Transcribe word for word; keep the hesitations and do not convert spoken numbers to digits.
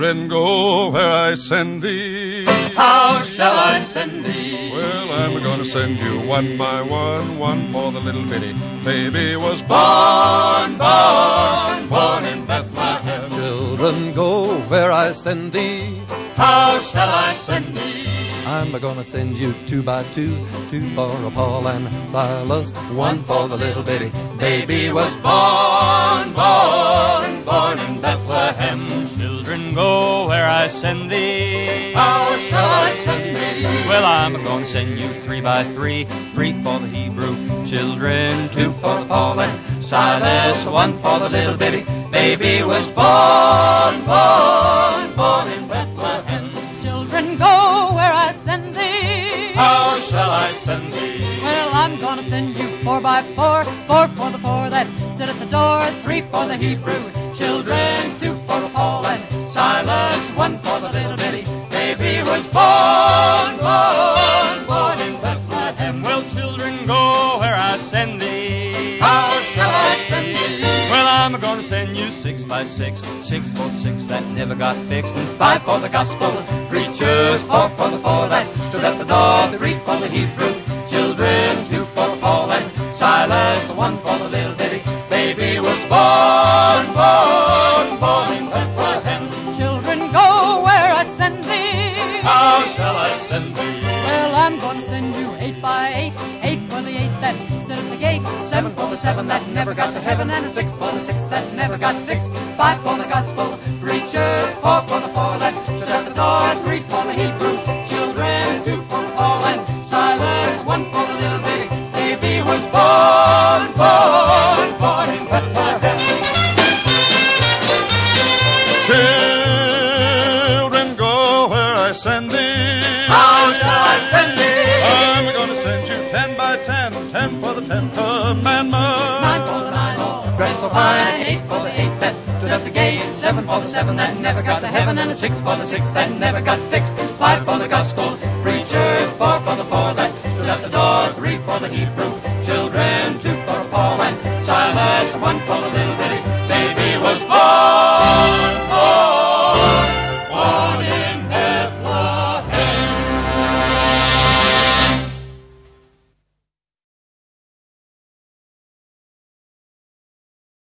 Children, go where I send thee. How shall I send thee? Well, I'm gonna send you one by one. One for the little bitty baby was born, born, born in Bethlehem. Children, go where I send thee. How shall I send thee? I'm gonna send you two by two, two for Paul and Silas, one for the little bitty baby was born, born, born in Bethlehem. Children, go where I send thee. How shall I send thee? Well, I'm gonna send you three by three, three for the Hebrew children, two for Paul and Silas, one for the little bitty baby was born, born, born in Bethlehem. Children, go where I send thee. How shall I send thee? Well, I'm gonna send you four by four, four for the four that stood at the door, three for the Hebrew children, two for Paul and Silas, one for the little bitty baby was born, born, born in Bethlehem. Well, children, go where I send thee. How shall I send thee? Well, I'm gonna send you six by six, six for the six that never got fixed, and five for the gospel preachers, four for the four that stood at the door, three for the Hebrew children, two for Paul and Silas, one for the little bitty baby was born, born, born in Bethlehem. Children, go where I send thee. How shall I send thee? Well, I'm gonna send you eight by eight, eight for the eight that stood at the gate, seven for the seven that never got to heaven, and a six for the six that never got fixed, five for the gospel preachers, four for the four that stood at the door, three for the Hebrew children, two for Paul and Silas, one for the little bitty baby was born, born, born in Bethlehem. Children, go where I send thee. How shall I send thee? I'm gonna send you ten by ten, ten for the ten commandments, Nine for the nine, all dressed so fine, eight for the eight that stood at the gate, seven for the seven that never got to heaven, and a six for the six that never got fixed, five for the gospel preachers, four for the four that stood at the door, three for the Hebrew children, two for Paul and Silas, one for the little bitty baby was born.